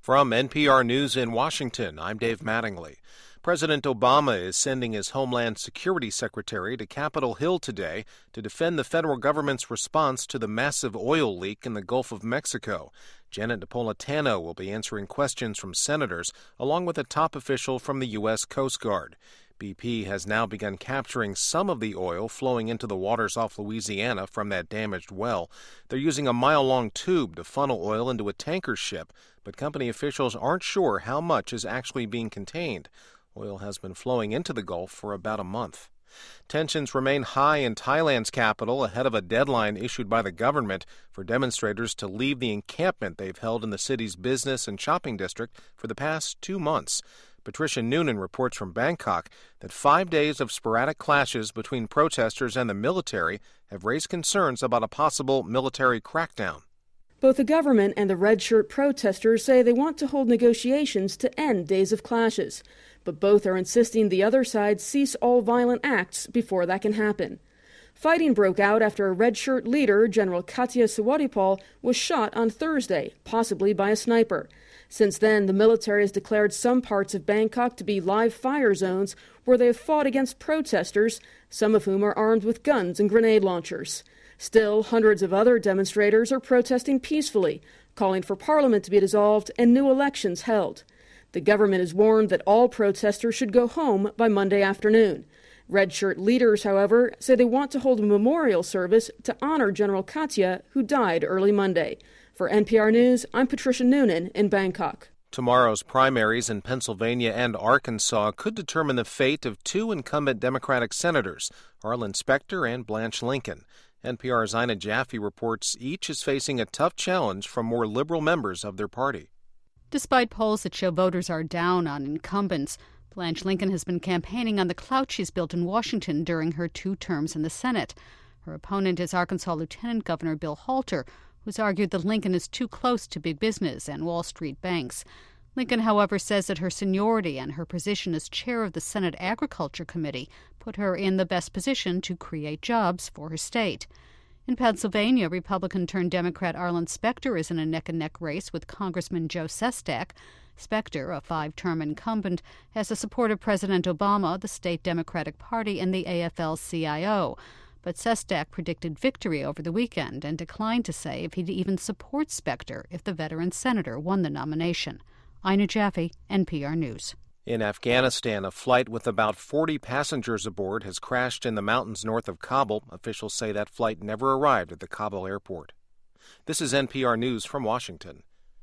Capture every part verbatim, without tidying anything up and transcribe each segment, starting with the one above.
From N P R News in Washington, I'm Dave Mattingly. President Obama is sending his Homeland Security Secretary to Capitol Hill today to defend the federal government's response to the massive oil leak in the Gulf of Mexico. Janet Napolitano will be answering questions from senators, along with a top official from the U S Coast Guard. B P has now begun capturing some of the oil flowing into the waters off Louisiana from that damaged well. They're using a mile-long tube to funnel oil into a tanker ship, but company officials aren't sure how much is actually being contained. Oil has been flowing into the Gulf for about a month. Tensions remain high in Thailand's capital ahead of a deadline issued by the government for demonstrators to leave the encampment they've held in the city's business and shopping district for the past two months. Patricia Noonan reports from Bangkok that five days of sporadic clashes between protesters and the military have raised concerns about a possible military crackdown. Both the government and the red shirt protesters say they want to hold negotiations to end days of clashes, but both are insisting the other side cease all violent acts before that can happen. Fighting broke out after a red shirt leader, General Katya Sawadipol, was shot on Thursday, possibly by a sniper. Since then, the military has declared some parts of Bangkok to be live fire zones where they have fought against protesters, some of whom are armed with guns and grenade launchers. Still, hundreds of other demonstrators are protesting peacefully, calling for Parliament to be dissolved and new elections held. The government has warned that all protesters should go home by Monday afternoon. Red shirt leaders, however, say they want to hold a memorial service to honor General Katya, who died early Monday. For N P R News, I'm Patricia Noonan in Bangkok. Tomorrow's primaries in Pennsylvania and Arkansas could determine the fate of two incumbent Democratic senators, Arlen Specter and Blanche Lincoln. N P R's Ina Jaffe reports each is facing a tough challenge from more liberal members of their party. Despite polls that show voters are down on incumbents, Blanche Lincoln has been campaigning on the clout she's built in Washington during her two terms in the Senate. Her opponent is Arkansas Lieutenant Governor Bill Halter, who's argued that Lincoln is too close to big business and Wall Street banks. Lincoln, however, says that her seniority and her position as chair of the Senate Agriculture Committee put her in the best position to create jobs for her state. In Pennsylvania, Republican-turned-Democrat Arlen Specter is in a neck-and-neck race with Congressman Joe Sestak. Specter, a five-term incumbent, has the support of President Obama, the state Democratic Party, and the A F L C I O. But Sestak predicted victory over the weekend and declined to say if he'd even support Specter if the veteran senator won the nomination. Ina Jaffe, N P R News. In Afghanistan, a flight with about forty passengers aboard has crashed in the mountains north of Kabul. Officials say that flight never arrived at the Kabul airport. This is N P R News from Washington.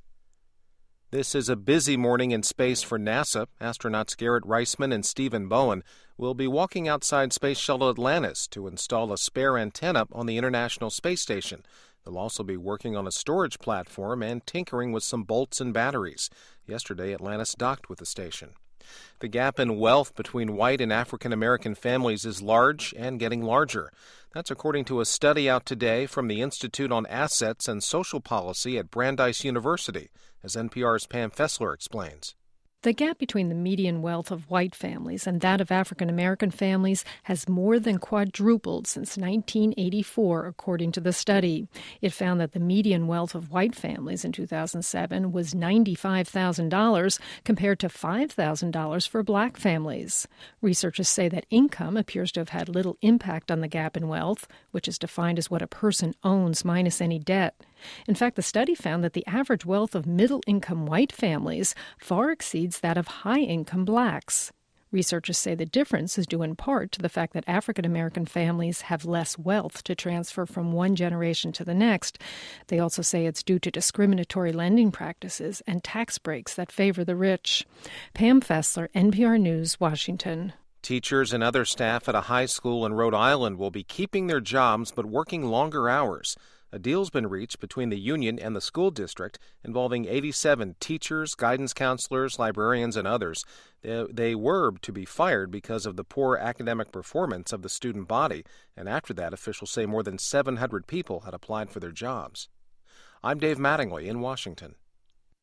This is a busy morning in space for NASA. Astronauts Garrett Reisman and Stephen Bowen will be walking outside Space Shuttle Atlantis to install a spare antenna on the International Space Station. They'll also be working on a storage platform and tinkering with some bolts and batteries. Yesterday, Atlantis docked with the station. The gap in wealth between white and African American families is large and getting larger. That's according to a study out today from the Institute on Assets and Social Policy at Brandeis University, as N P R's Pam Fessler explains. The gap between the median wealth of white families and that of African American families has more than quadrupled since nineteen eighty-four, according to the study. It found that the median wealth of white families in two thousand seven was ninety-five thousand dollars compared to five thousand dollars for black families. Researchers say that income appears to have had little impact on the gap in wealth, which is defined as what a person owns minus any debt. In fact, the study found that the average wealth of middle-income white families far exceeds that of high-income blacks. Researchers say the difference is due in part to the fact that African-American families have less wealth to transfer from one generation to the next. They also say it's due to discriminatory lending practices and tax breaks that favor the rich. Pam Fessler, N P R News, Washington. Teachers and other staff at a high school in Rhode Island will be keeping their jobs but working longer hours. A deal's been reached between the union and the school district involving eighty-seven teachers, guidance counselors, librarians, and others. They, they were to be fired because of the poor academic performance of the student body, and after that, officials say more than seven hundred people had applied for their jobs. I'm Dave Mattingly in Washington.